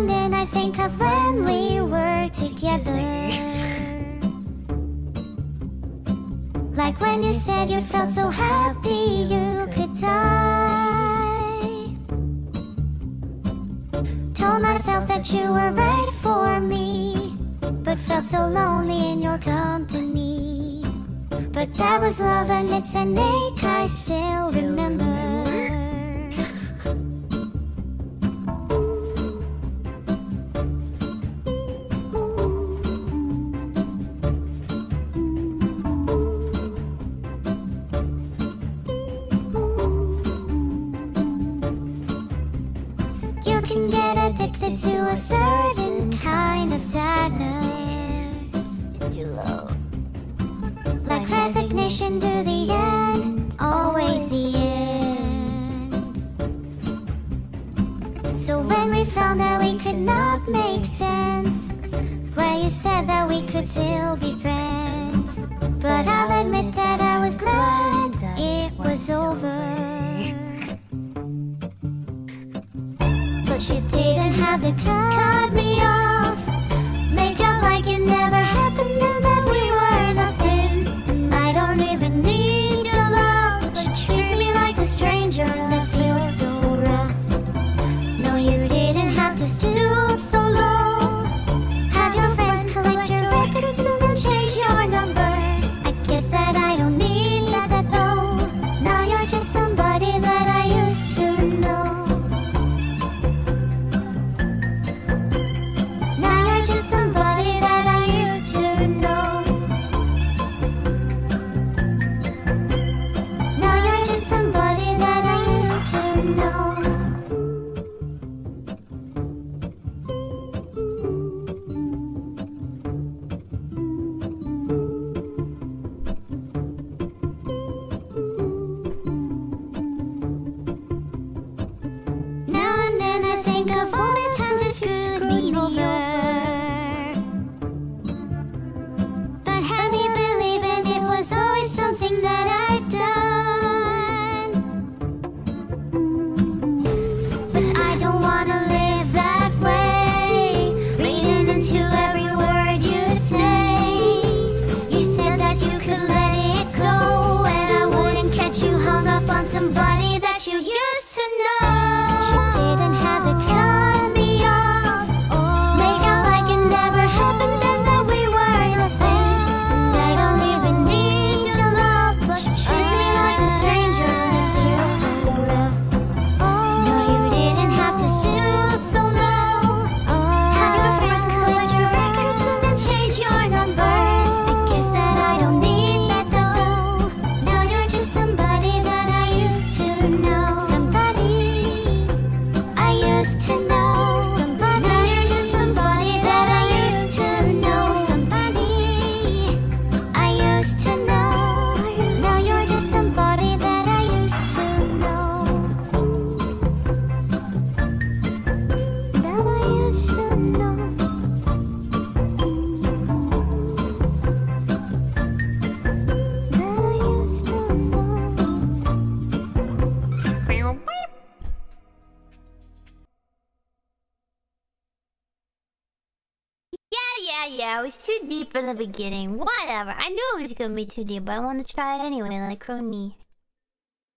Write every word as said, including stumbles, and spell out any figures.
and then I think of when we were together. Like when you said you felt so happy you could die. Told myself that you were right for me, but felt so lonely in your company. But that was love and it's an ache I still remember. You can get addicted to a certain kind of sadness. It's too low. Like resignation to the end, always the end. So when we found that we could not make sense, where you said that we could still be friends, but I'll admit that I was glad it was over. But you didn't have to cut me off, make out like it never happened and that we were nothing. And I don't even need your love, but you treat me like a stranger and that feels so rough. No, you didn't have to stoop so low, have your friends collect your records and then change your number. I guess that I don't need that though. Now you're just somebody that I used to know. Somebody that I used to know. Now you're just somebody that I used to know. Now and then I think of all the times you screwed me over. Was always something that I'd done, but I don't wanna live that way, reading into every word you say. You said that you could let it go, and I wouldn't catch you hung up on somebody that you used to know. She didn't have to cut me off, make out like it never happened and that we were nothing. And I don't even need to know somebody. Now you're just somebody that I used to know. Somebody I used to know. Now you're just somebody that I used to know. That I used to know. That I used to know. Yeah, yeah, it was too deep in the beginning. Whatever. I knew it was gonna be too deep, but I wanted to try it anyway, like Crony.